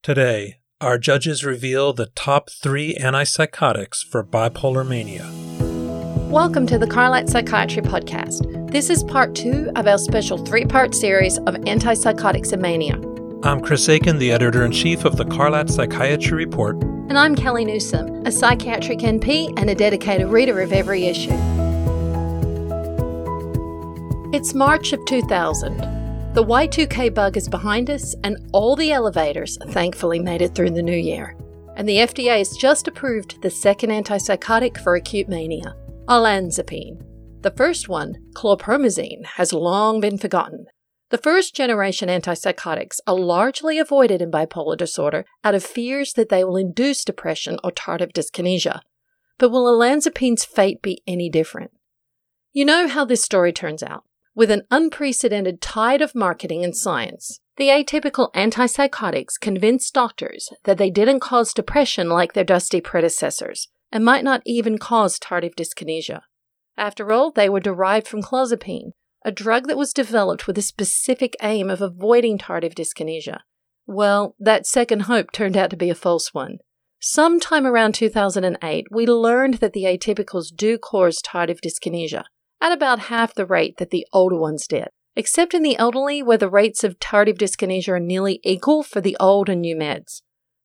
Today, our judges reveal the top 3 antipsychotics for bipolar mania. Welcome to the Carlat Psychiatry Podcast. This is part 2 of our special 3-part series of antipsychotics and mania. I'm Chris Aiken, the editor-in-chief of the Carlat Psychiatry Report. And I'm Kelly Newsom, a psychiatric NP and a dedicated reader of every issue. It's March of 2000. The Y2K bug is behind us, and all the elevators thankfully made it through the new year. And the FDA has just approved the second antipsychotic for acute mania, olanzapine. The first one, chlorpromazine, has long been forgotten. The first-generation antipsychotics are largely avoided in bipolar disorder out of fears that they will induce depression or tardive dyskinesia. But will olanzapine's fate be any different? You know how this story turns out. With an unprecedented tide of marketing and science, the atypical antipsychotics convinced doctors that they didn't cause depression like their dusty predecessors, and might not even cause tardive dyskinesia. After all, they were derived from clozapine, a drug that was developed with a specific aim of avoiding tardive dyskinesia. Well, that second hope turned out to be a false one. Sometime around 2008, we learned that the atypicals do cause tardive dyskinesia, at about half the rate that the older ones did, except in the elderly where the rates of tardive dyskinesia are nearly equal for the old and new meds.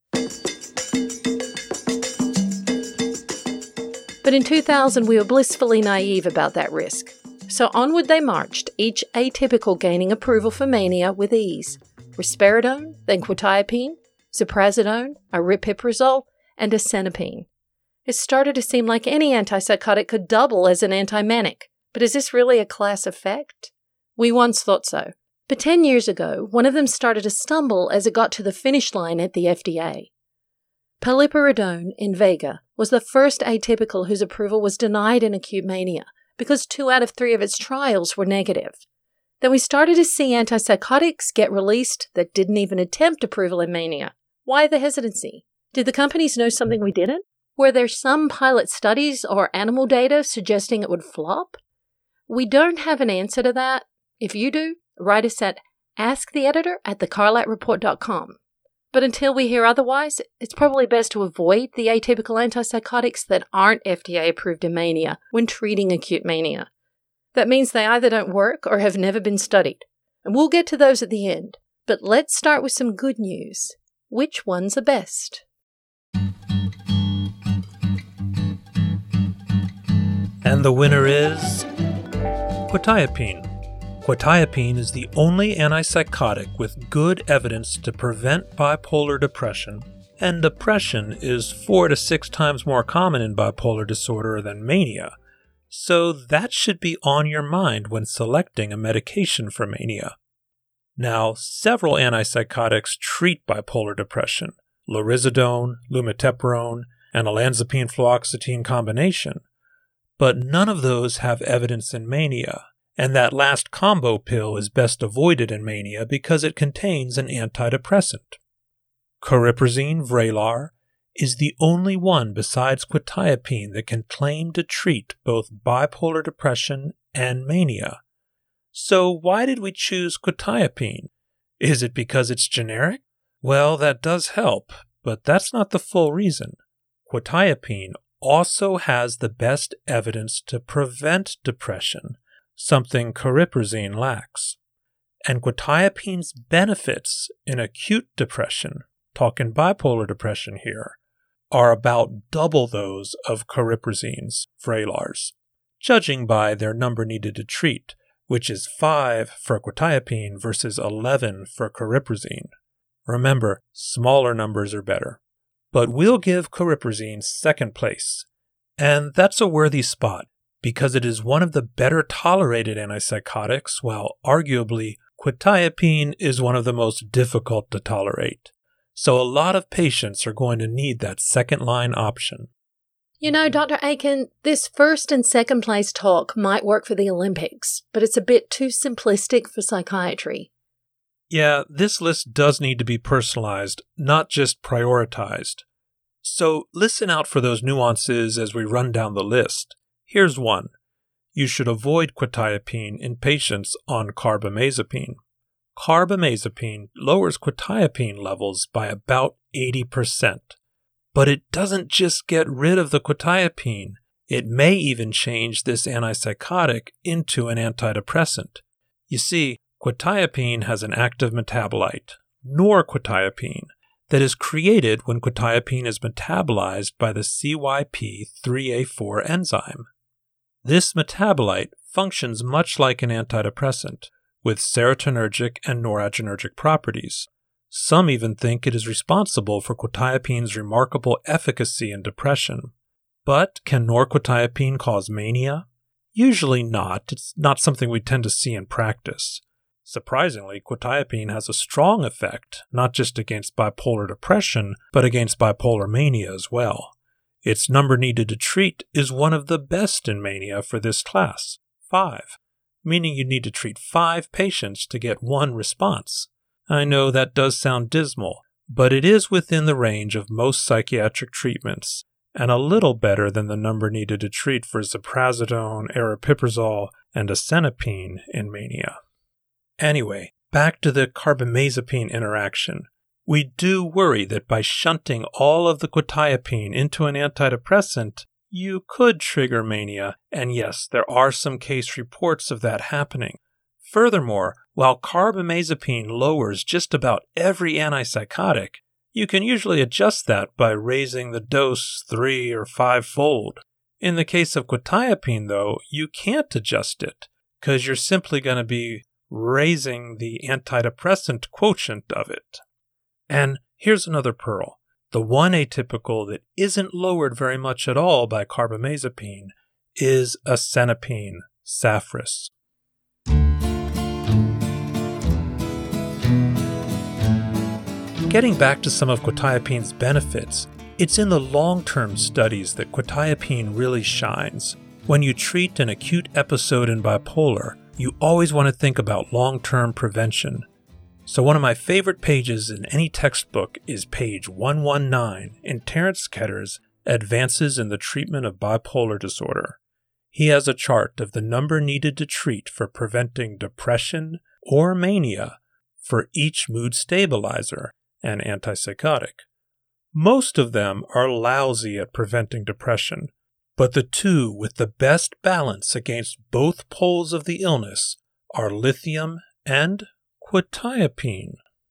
But in 2000, we were blissfully naive about that risk. So onward they marched, each atypical gaining approval for mania with ease. Risperidone, then quetiapine, ziprasidone, aripiprazole, and asenapine. It started to seem like any antipsychotic could double as an anti-manic. But is this really a class effect? We once thought so. But 10 years ago, one of them started to stumble as it got to the finish line at the FDA. Paliperidone, Invega, was the first atypical whose approval was denied in acute mania because 2 out of 3 of its trials were negative. Then we started to see antipsychotics get released that didn't even attempt approval in mania. Why the hesitancy? Did the companies know something we didn't? Were there some pilot studies or animal data suggesting it would flop? We don't have an answer to that. If you do, write us at asktheeditor@thecarlatreport.com. But until we hear otherwise, it's probably best to avoid the atypical antipsychotics that aren't FDA approved in mania when treating acute mania. That means they either don't work or have never been studied. And we'll get to those at the end. But let's start with some good news. Which ones are best? And the winner is quetiapine. Quetiapine is the only antipsychotic with good evidence to prevent bipolar depression, and depression is 4 to 6 times more common in bipolar disorder than mania, so that should be on your mind when selecting a medication for mania. Now, several antipsychotics treat bipolar depression: lorazepam, lumateperone, and olanzapine fluoxetine combination. But none of those have evidence in mania, and that last combo pill is best avoided in mania because it contains an antidepressant. Cariprazine Vraylar is the only one besides quetiapine that can claim to treat both bipolar depression and mania. So why did we choose quetiapine? Is it because it's generic? Well, that does help, but that's not the full reason. Quetiapine also has the best evidence to prevent depression, something cariprazine lacks. And quetiapine's benefits in acute depression, talking bipolar depression here, are about double those of cariprazine's Vraylar's, judging by their number needed to treat, which is 5 for quetiapine versus 11 for cariprazine. Remember, smaller numbers are better. But we'll give cariprazine second place. And that's a worthy spot, because it is one of the better tolerated antipsychotics, while arguably quetiapine is one of the most difficult to tolerate. So a lot of patients are going to need that second-line option. You know, Dr. Aiken, this first and second place talk might work for the Olympics, but it's a bit too simplistic for psychiatry. Yeah, this list does need to be personalized, not just prioritized. So listen out for those nuances as we run down the list. Here's one. You should avoid quetiapine in patients on carbamazepine. carbamazepine lowers quetiapine levels by about 80%. But it doesn't just get rid of the quetiapine. It may even change this antipsychotic into an antidepressant. You see, quetiapine has an active metabolite, norquetiapine, that is created when quetiapine is metabolized by the CYP3A4 enzyme. This metabolite functions much like an antidepressant, with serotonergic and noradrenergic properties. Some even think it is responsible for quetiapine's remarkable efficacy in depression. But can norquetiapine cause mania? Usually not. It's not something we tend to see in practice. Surprisingly, quetiapine has a strong effect, not just against bipolar depression, but against bipolar mania as well. Its number needed to treat is one of the best in mania for this class, 5, meaning you need to treat 5 patients to get 1 response. I know that does sound dismal, but it is within the range of most psychiatric treatments, and a little better than the number needed to treat for ziprasidone, aripiprazole, and asenapine in mania. Anyway, back to the carbamazepine interaction. We do worry that by shunting all of the quetiapine into an antidepressant, you could trigger mania, and yes, there are some case reports of that happening. Furthermore, while carbamazepine lowers just about every antipsychotic, you can usually adjust that by raising the dose 3 or 5-fold. In the case of quetiapine, though, you can't adjust it, because you're simply going to be raising the antidepressant quotient of it. And here's another pearl. The one atypical that isn't lowered very much at all by carbamazepine is asenapine, Safras. Getting back to some of quetiapine's benefits, it's in the long-term studies that quetiapine really shines. When you treat an acute episode in bipolar, you always want to think about long-term prevention. So one of my favorite pages in any textbook is page 119 in Terence Ketter's Advances in the Treatment of Bipolar Disorder. He has a chart of the number needed to treat for preventing depression or mania for each mood stabilizer and antipsychotic. Most of them are lousy at preventing depression, but the 2 with the best balance against both poles of the illness are lithium and quetiapine.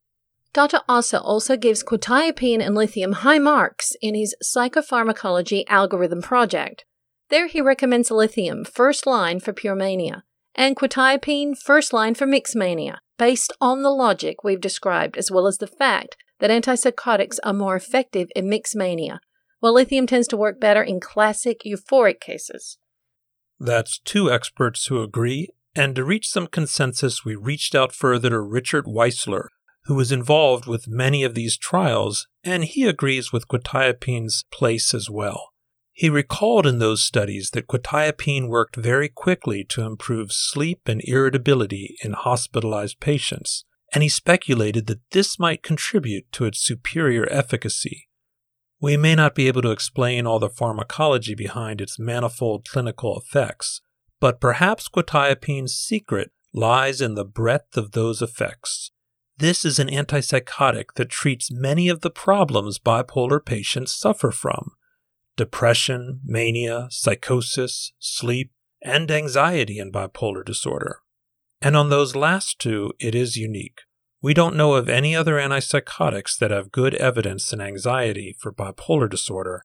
Dr. Asa also gives quetiapine and lithium high marks in his psychopharmacology algorithm project. There he recommends lithium first line for pure mania and quetiapine first line for mixed mania, based on the logic we've described, as well as the fact that antipsychotics are more effective in mixed mania, while lithium tends to work better in classic euphoric cases. That's 2 experts who agree, and to reach some consensus, we reached out further to Richard Weissler, who was involved with many of these trials, and he agrees with quetiapine's place as well. He recalled in those studies that quetiapine worked very quickly to improve sleep and irritability in hospitalized patients, and he speculated that this might contribute to its superior efficacy. We may not be able to explain all the pharmacology behind its manifold clinical effects, but perhaps quetiapine's secret lies in the breadth of those effects. This is an antipsychotic that treats many of the problems bipolar patients suffer from: depression, mania, psychosis, sleep, and anxiety in bipolar disorder. And on those last 2, it is unique. We don't know of any other antipsychotics that have good evidence in anxiety for bipolar disorder,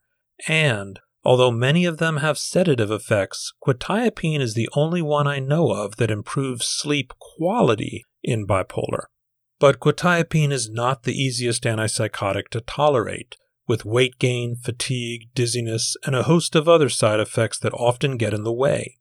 and although many of them have sedative effects, quetiapine is the only one I know of that improves sleep quality in bipolar. But quetiapine is not the easiest antipsychotic to tolerate, with weight gain, fatigue, dizziness, and a host of other side effects that often get in the way.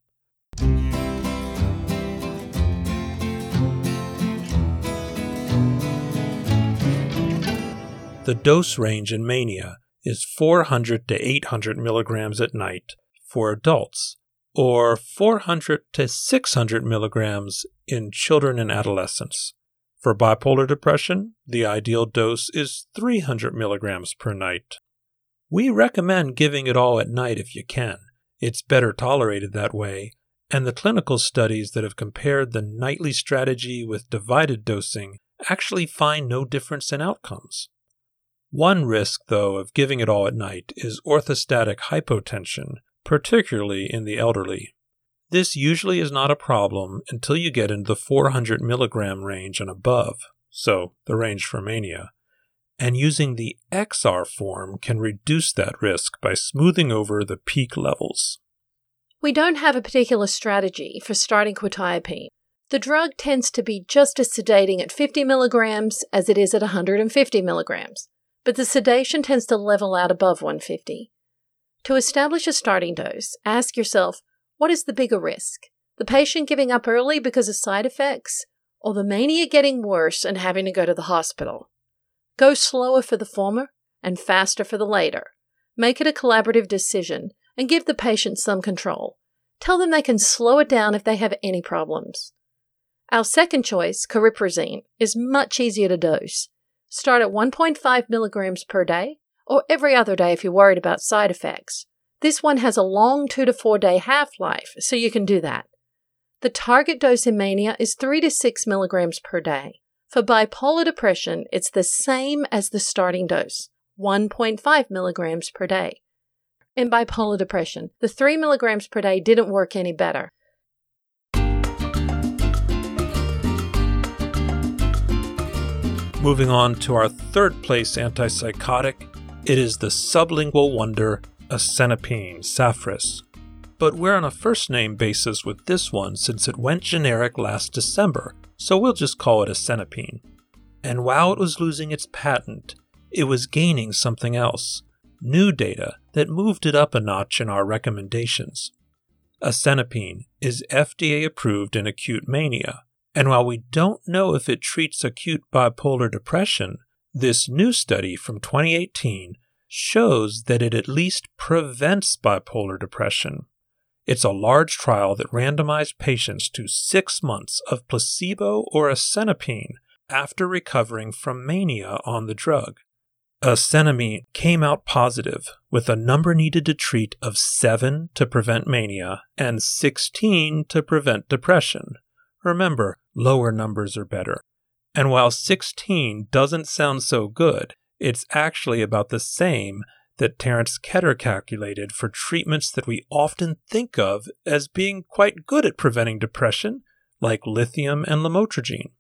The dose range in mania is 400 to 800 milligrams at night for adults, or 400 to 600 milligrams in children and adolescents. For bipolar depression, the ideal dose is 300 milligrams per night. We recommend giving it all at night if you can. It's better tolerated that way, and the clinical studies that have compared the nightly strategy with divided dosing actually find no difference in outcomes. One risk, though, of giving it all at night is orthostatic hypotension, particularly in the elderly. This usually is not a problem until you get into the 400 milligram range and above, so the range for mania, and using the XR form can reduce that risk by smoothing over the peak levels. We don't have a particular strategy for starting quetiapine. The drug tends to be just as sedating at 50 milligrams as it is at 150 milligrams, but the sedation tends to level out above 150. To establish a starting dose, ask yourself, what is the bigger risk? The patient giving up early because of side effects, or the mania getting worse and having to go to the hospital? Go slower for the former and faster for the later. Make it a collaborative decision and give the patient some control. Tell them they can slow it down if they have any problems. Our second choice, cariprazine, is much easier to dose. Start at 1.5 milligrams per day, or every other day if you're worried about side effects. This one has a long 2 to 4 day half-life, so you can do that. The target dose in mania is 3 to 6 milligrams per day. For bipolar depression, it's the same as the starting dose, 1.5 milligrams per day. In bipolar depression, the 3 milligrams per day didn't work any better. Moving on to our third place antipsychotic, it is the sublingual wonder asenapine, Safras. But we're on a first-name basis with this one since it went generic last December, so we'll just call it asenapine. And while it was losing its patent, it was gaining something else, new data that moved it up a notch in our recommendations. Asenapine is FDA approved in acute mania, and while we don't know if it treats acute bipolar depression, this new study from 2018 shows that it at least prevents bipolar depression. It's a large trial that randomized patients to 6 months of placebo or asenapine after recovering from mania on the drug. Asenapine came out positive, with a number needed to treat of 7 to prevent mania and 16 to prevent depression. Remember, lower numbers are better. And while 16 doesn't sound so good, it's actually about the same that Terence Ketter calculated for treatments that we often think of as being quite good at preventing depression, like lithium and lamotrigine.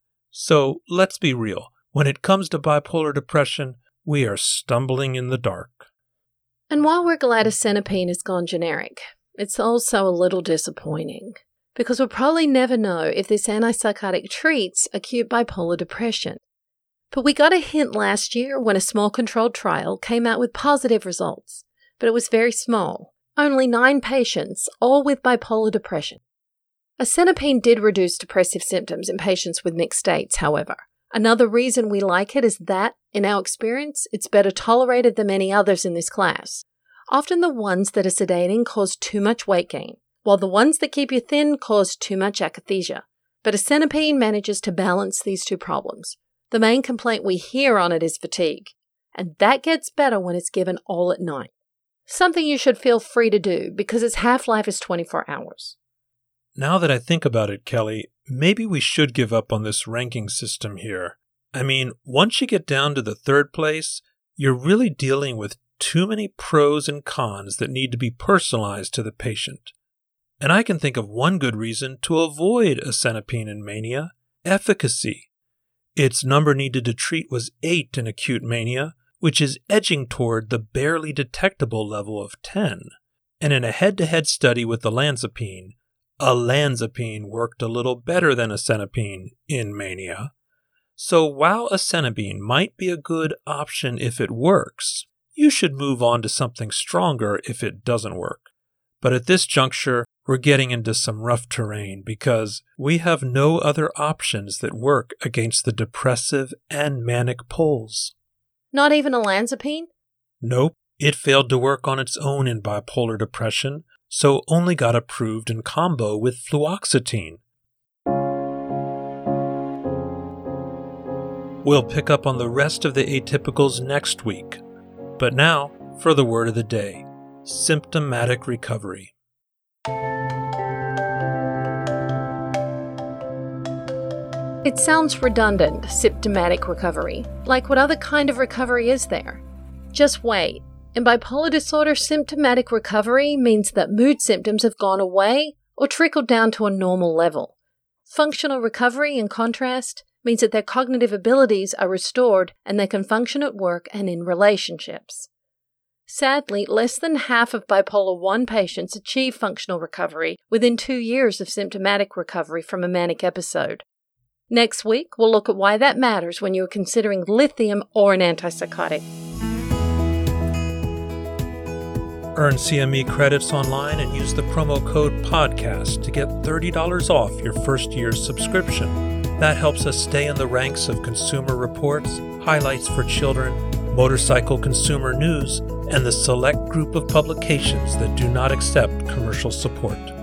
So let's be real. When it comes to bipolar depression, we are stumbling in the dark. And while we're glad asenapine has gone generic, it's also a little disappointing, because we'll probably never know if this antipsychotic treats acute bipolar depression. But we got a hint last year when a small controlled trial came out with positive results, but it was very small, only 9 patients, all with bipolar depression. Asenapine did reduce depressive symptoms in patients with mixed states, however. Another reason we like it is that, in our experience, it's better tolerated than many others in this class. Often the ones that are sedating cause too much weight gain, while the ones that keep you thin cause too much akathisia. But asenapine manages to balance these two problems. The main complaint we hear on it is fatigue, and that gets better when it's given all at night. Something you should feel free to do because its half-life is 24 hours. Now that I think about it, Kelly, maybe we should give up on this ranking system here. I mean, once you get down to the third place, you're really dealing with too many pros and cons that need to be personalized to the patient. And I can think of one good reason to avoid asenapine in mania: efficacy. Its number needed to treat was 8 in acute mania, which is edging toward the barely detectable level of 10. And in a head-to-head study with olanzapine, olanzapine worked a little better than asenapine in mania. So while asenapine might be a good option if it works, you should move on to something stronger if it doesn't work. But at this juncture, we're getting into some rough terrain because we have no other options that work against the depressive and manic poles. Not even olanzapine? Nope, it failed to work on its own in bipolar depression, so only got approved in combo with fluoxetine. We'll pick up on the rest of the atypicals next week. But now, for the word of the day: symptomatic recovery. It sounds redundant, symptomatic recovery. Like, what other kind of recovery is there? Just wait. In bipolar disorder, symptomatic recovery means that mood symptoms have gone away or trickled down to a normal level. Functional recovery, in contrast, means that their cognitive abilities are restored and they can function at work and in relationships. Sadly, less than half of bipolar 1 patients achieve functional recovery within 2 years of symptomatic recovery from a manic episode. Next week, we'll look at why that matters when you're considering lithium or an antipsychotic. Earn CME credits online and use the promo code PODCAST to get $30 off your first year's subscription. That helps us stay in the ranks of Consumer Reports, Highlights for Children, Motorcycle Consumer News, and the select group of publications that do not accept commercial support.